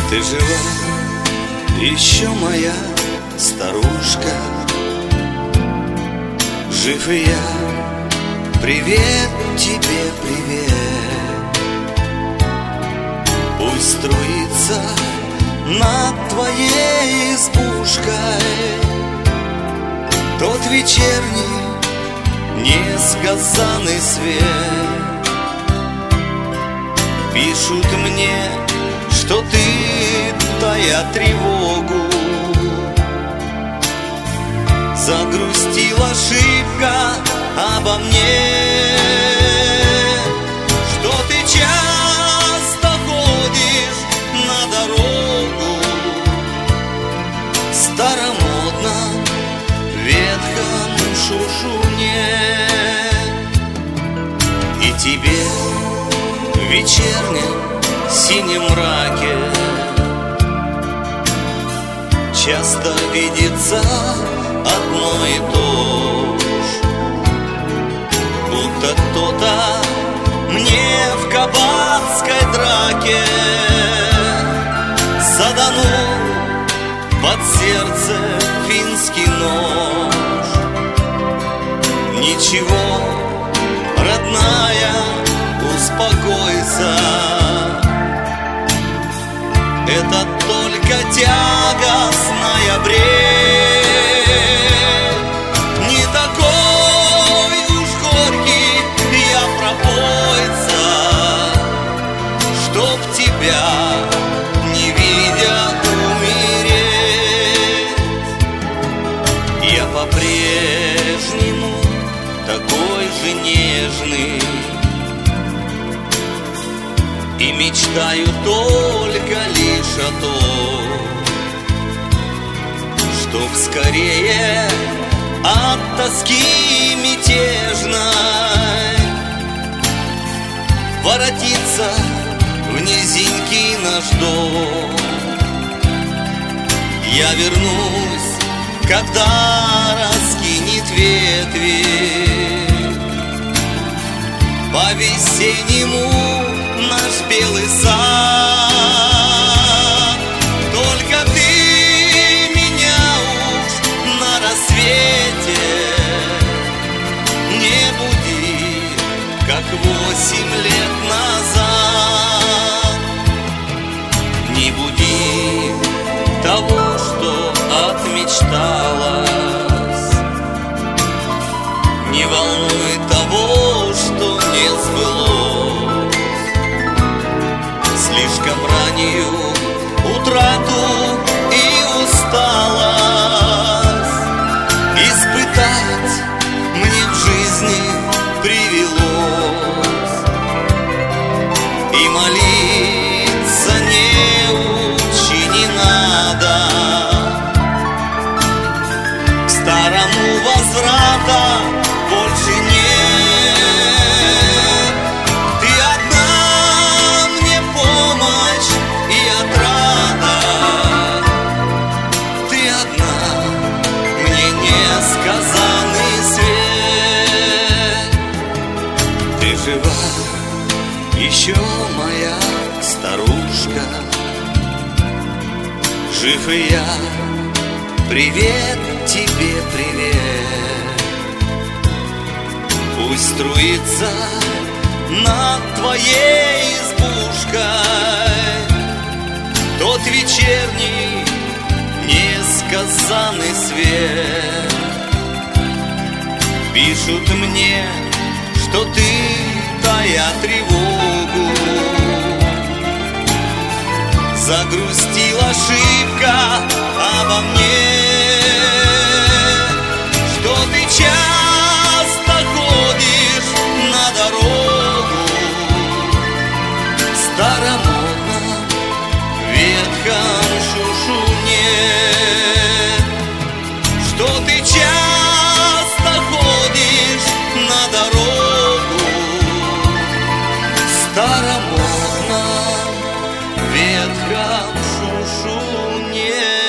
Ты жива, еще моя старушка. Жив и я, привет тебе, привет. Пусть струится над твоей избушкой тот вечерний несказанный свет. Пишут мне, что ты, тая тревогу, загрустила шибко обо мне, что ты часто ходишь на дорогу старомодном ветхом шуршуне. И тебе в вечернем синем мраке часто видится одно и то ж, будто кто-то мне в кабацкой драке заданул под сердце финский нож. Ничего, родная, успокойся, это только тягостная бред. Не такой уж горький я пропойца, чтоб тебя, не видя, умереть. Я по-прежнему такой же нежный и мечтаю только лишь о том, чтоб скорее от тоски мятежной воротиться в низенький наш дом. Я вернусь, когда раскинет ветви по-весеннему наш белый сад. Только ты меня уж на рассвете не буди, как 8 лет назад. Не буди того, что отмечталось, не волнуй того, что не сбылось. Слишком раннюю утрату и усталость испытать мне в жизни привелось. И молиться не учи, не надо, к старому возврата больше нет. Ты одна мне помощь и отрада, ты одна мне несказанный свет. Ты жива, еще моя старушка. Жив и я, привет тебе, привет. Пусть струится над твоей избушкой тот вечерний несказанный свет. Пишут мне, что ты, тая тревогу, загрустила шибко обо мне, что ты часто ходишь на дорогу старомодном ветхом шушуне, что ты часто ходишь на дорогу старомодном ветхом шушуне.